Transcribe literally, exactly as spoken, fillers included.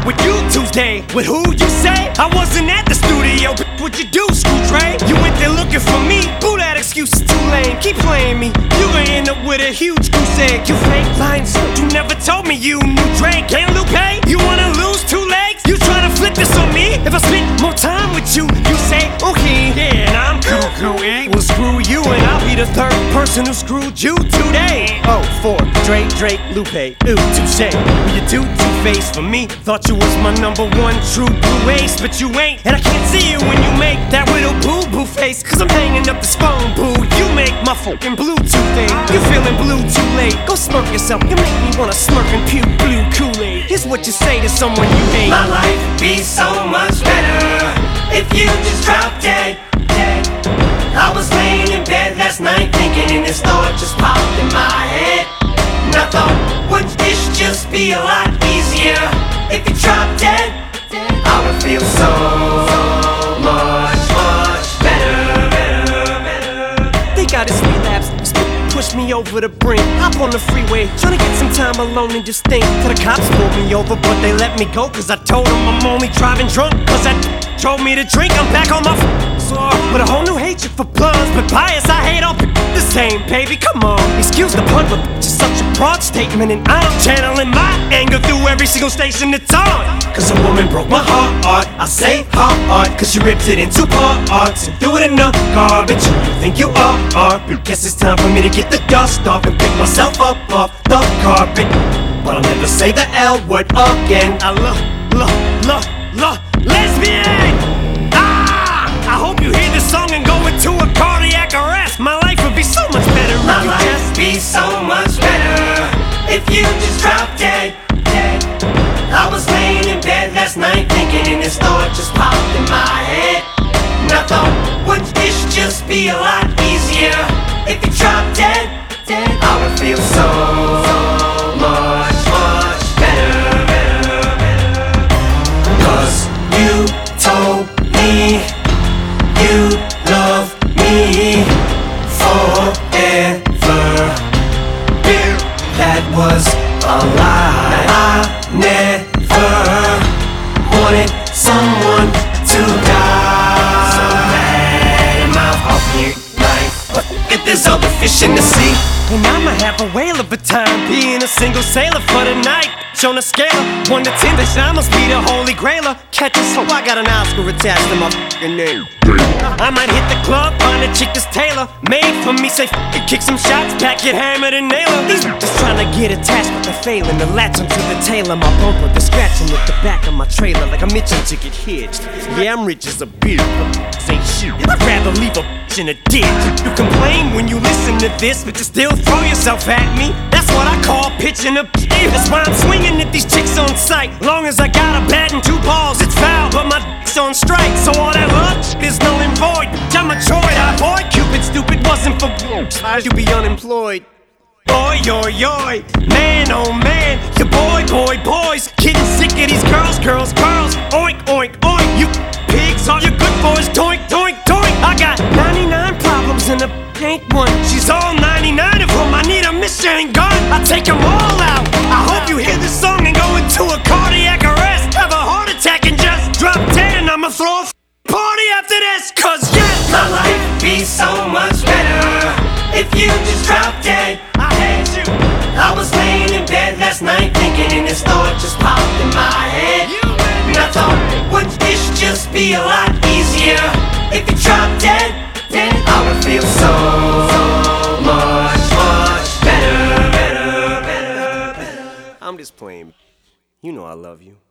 with you Tuesday. With who you say? I wasn't at the studio. What'd you do, Screw Dre? You went there looking for me. Boo, that excuse is too lame. Keep playing me. You gonna end up with a huge goose egg. You fake lines. You never told me you knew Dre. Can't Lupe? You wanna lose two legs? You tryna flip this on me? If I spend more time with you, you say, okay, yeah, and I'm cool, cool, eh? Well, screw you, and I'll be the third person who screwed you today. Oh, four, Dre, Drake, Lupe, ooh, touche. Well, you do two-face for me. Thought you was my number one true blue ace, but you ain't. And I can't see you when you make that little boo-boo face. Cause I'm hanging up this phone, boo. You make my fucking Bluetooth thing. You feeling blue too late. Go smirk yourself. You make me wanna smirk and puke blue Kool-Aid. Here's what you say to someone you hate. My life would be so much better if you just dropped dead, dead. I was laying in bed last night thinking, and this thought just popped in my head. And I thought, wouldn't this just be a lot easier if you dropped dead? I would feel so much, much better, better, better. They got his relapse, push me over the brink. Hop on the freeway, tryna get some time alone and just think. Till the cops pulled me over, but they let me go. Cause I told them I'm only driving drunk. Cause I told me to drink, I'm back on my f floor with a whole new hatred for bloods. But bias, I hate all the same, baby, come on. Excuse the pun, but just such a broad statement. And I'm channeling my anger through every single station it's on. Cause a woman broke my heart, I say heart, cause she ripped it into parts and threw it in the garbage. You think you are, are, guess it's time for me to get the dust off and pick myself up off the carpet. But I'll never say the L word again. I love, love, love, love, lesbian! Ah! I hope you hear this song and go into a cardiac arrest. My life would be so much better if My you life just would be so much better if you just dropped dead, dead. I was laying in bed last night thinking, and this thought just popped in my head. And I thought, wouldn't this just be a lot easier if you dropped dead, dead? I would feel so much, much better, better, better. Cause you told me you love me forever. That was a lie. I never wanted someone to die. So mad in my heart here tonight, but if there's other fish in the sea, and I'ma have a whale of a time being a single sailor for the night. On a scale of one to ten, bitch, I must be the holy grailer. Catch us, so I got an Oscar attached to my f***ing name. I might hit the club, find a chick that's tailor made for me, say f***ing kick some shots, back it hammered and nail her. These just trying to get attached, but they're failing. The latch onto the tail of my bumper, they're scratching at the back of my trailer like I'm itching to get hitched. Yeah, I'm rich as a bitch, but ain't shit. I'd rather leave a bitch in a ditch. You complain when you listen to this, but you still throw yourself at me. That's what I call pitching a bitch. That's why I'm swinging at these chicks on sight. Long as I got a bat and two balls, it's foul, but my dick's on strike. So all that love is null and void. I'm a Troy, I avoid Cupid. Stupid wasn't for why you be unemployed. Boy, yoy, yoy, man, oh man, your boy, boy, boys, getting sick of these girls, girls, girls. Oink, oink, oink, you pigs, all your good boys, doink, doink, doink. I got ninety-nine problems and a ain't one. She's all ninety-nine of them. I need a machine gun. I take them all out. I hope you hear this song and go into a cardiac arrest, have a heart attack and just drop dead. And I'ma throw a party after this. Cause yes, my life would be so much better if you just dropped dead. I hate you. I was laying in bed last night thinking, and this thought just popped in my head. And I thought, wouldn't this just be a lot easier if you dropped dead, dead? I would feel so much, much better, better, better, better. I'm just playing. You know I love you.